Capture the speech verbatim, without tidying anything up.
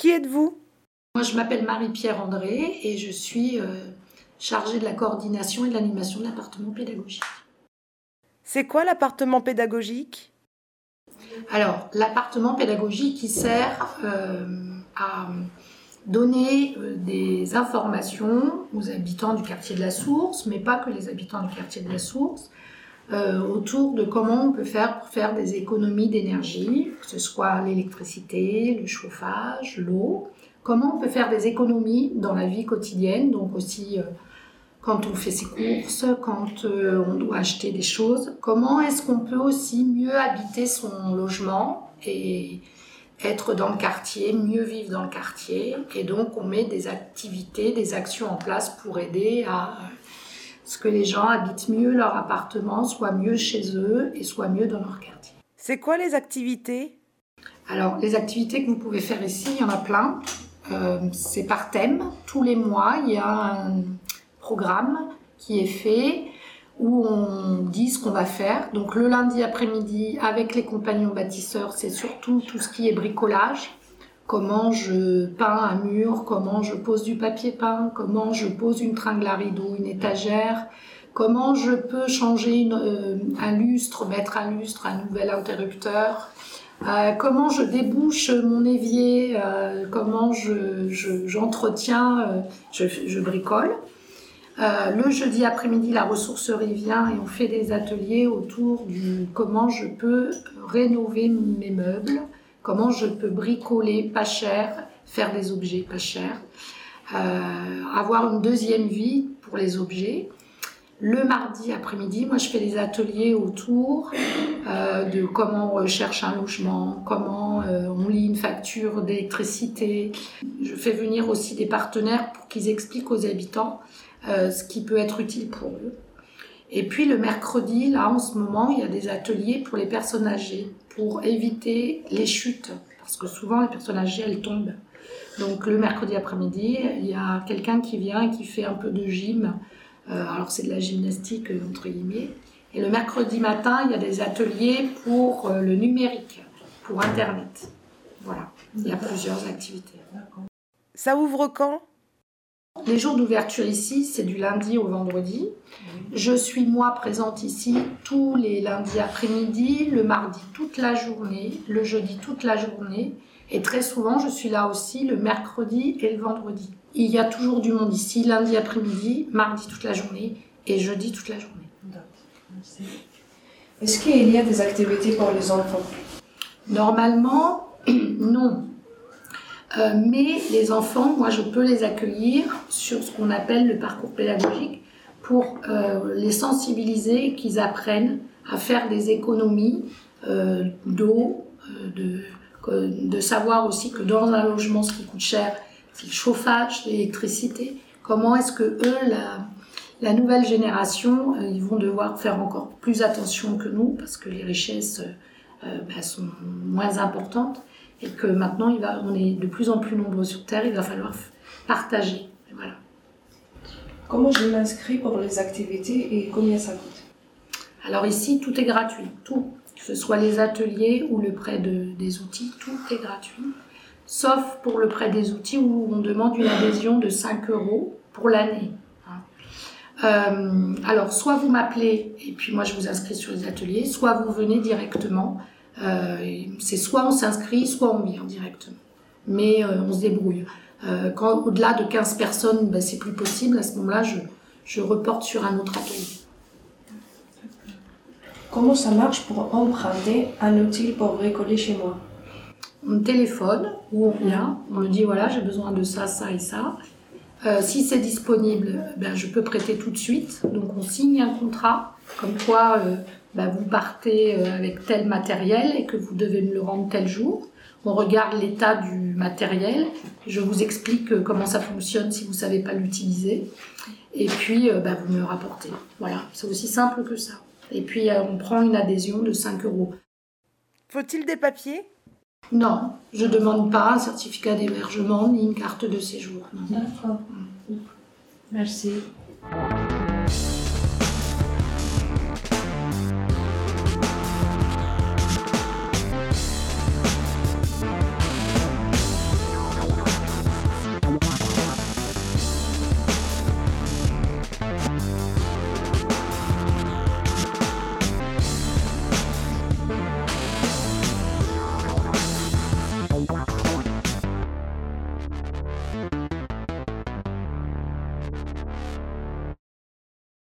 Qui êtes-vous ? Moi, je m'appelle Marie-Pierre André et je suis euh, chargée de la coordination et de l'animation de l'appartement pédagogique. C'est quoi l'appartement pédagogique ? Alors, l'appartement pédagogique, il sert euh, à donner euh, des informations aux habitants du quartier de la Source, mais pas que les habitants du quartier de la Source, euh, autour de comment on peut faire pour faire des économies d'énergie, que ce soit l'électricité, le chauffage, l'eau, comment on peut faire des économies dans la vie quotidienne, donc aussi euh, quand on fait ses courses, quand euh, on doit acheter des choses, comment est-ce qu'on peut aussi mieux habiter son logement et être dans le quartier, mieux vivre dans le quartier. Et donc on met des activités, des actions en place pour aider à ce que les gens habitent mieux leur appartement, soient mieux chez eux et soient mieux dans leur quartier. C'est quoi les activités ? Alors les activités que vous pouvez faire ici, il y en a plein. Euh, c'est par thème. Tous les mois, il y a un programme qui est fait où on dit ce qu'on va faire. Donc le lundi après-midi, avec les compagnons bâtisseurs, c'est surtout tout ce qui est bricolage. Comment je peins un mur, comment je pose du papier peint, comment je pose une tringle à rideau, une étagère, comment je peux changer une, euh, un lustre, mettre un lustre, un nouvel interrupteur, euh, comment je débouche mon évier, euh, comment je, je, j'entretiens, euh, je, je bricole. Euh, le jeudi après-midi, la ressourcerie vient et on fait des ateliers autour du comment je peux rénover mes meubles, comment je peux bricoler pas cher, faire des objets pas chers, euh, avoir une deuxième vie pour les objets. Le mardi après-midi, moi je fais des ateliers autour euh, de comment on recherche un logement, comment euh, on lit une facture d'électricité. Je fais venir aussi des partenaires pour qu'ils expliquent aux habitants euh, ce qui peut être utile pour eux. Et puis le mercredi, là en ce moment, il y a des ateliers pour les personnes âgées, pour éviter les chutes, parce que souvent les personnes âgées, elles tombent. Donc le mercredi après-midi, il y a quelqu'un qui vient et qui fait un peu de gym. Euh, alors c'est de la gymnastique euh, entre guillemets. Et le mercredi matin, il y a des ateliers pour euh, le numérique, pour Internet. Voilà, il y a plusieurs activités. Ça ouvre quand ? Les jours d'ouverture ici, c'est du lundi au vendredi. Je suis moi présente ici tous les lundis après-midi, le mardi toute la journée, le jeudi toute la journée. Et très souvent, je suis là aussi le mercredi et le vendredi. Il y a toujours du monde ici, lundi après-midi, mardi toute la journée et jeudi toute la journée. Merci. Est-ce qu'il y a des activités pour les enfants ? Normalement, non. Euh, mais les enfants, moi, je peux les accueillir sur ce qu'on appelle le parcours pédagogique pour euh, les sensibiliser et qu'ils apprennent à faire des économies euh, d'eau, euh, de... de savoir aussi que dans un logement, ce qui coûte cher, c'est le chauffage, l'électricité. Comment est-ce que eux, la, la nouvelle génération, euh, ils vont devoir faire encore plus attention que nous parce que les richesses euh, bah, sont moins importantes et que maintenant, il va, on est de plus en plus nombreux sur Terre, il va falloir partager. Et voilà. Comment je m'inscris pour les activités et combien ça coûte ? Alors ici, tout est gratuit, tout. Que ce soit les ateliers ou le prêt de, des outils, tout est gratuit. Sauf pour le prêt des outils où on demande une adhésion de cinq euros pour l'année. Euh, alors, soit vous m'appelez et puis moi je vous inscris sur les ateliers, soit vous venez directement. Euh, c'est soit on s'inscrit, soit on vient directement. Mais euh, on se débrouille. Euh, quand au-delà de quinze personnes, ben, c'est plus possible. À ce moment-là, je, je reporte sur un autre atelier. Comment ça marche pour emprunter un outil pour bricoler chez moi ? On téléphone ou on vient, on me dit voilà j'ai besoin de ça, ça et ça. Euh, si c'est disponible, ben, je peux prêter tout de suite. Donc on signe un contrat comme quoi euh, ben, vous partez avec tel matériel et que vous devez me le rendre tel jour. On regarde l'état du matériel, je vous explique comment ça fonctionne si vous ne savez pas l'utiliser. Et puis euh, ben, vous me le rapportez. Voilà, c'est aussi simple que ça. Et puis, euh, on prend une adhésion de cinq euros. Faut-il des papiers ? Non, je ne demande pas un certificat d'hébergement ni une carte de séjour. Non. D'accord. Merci.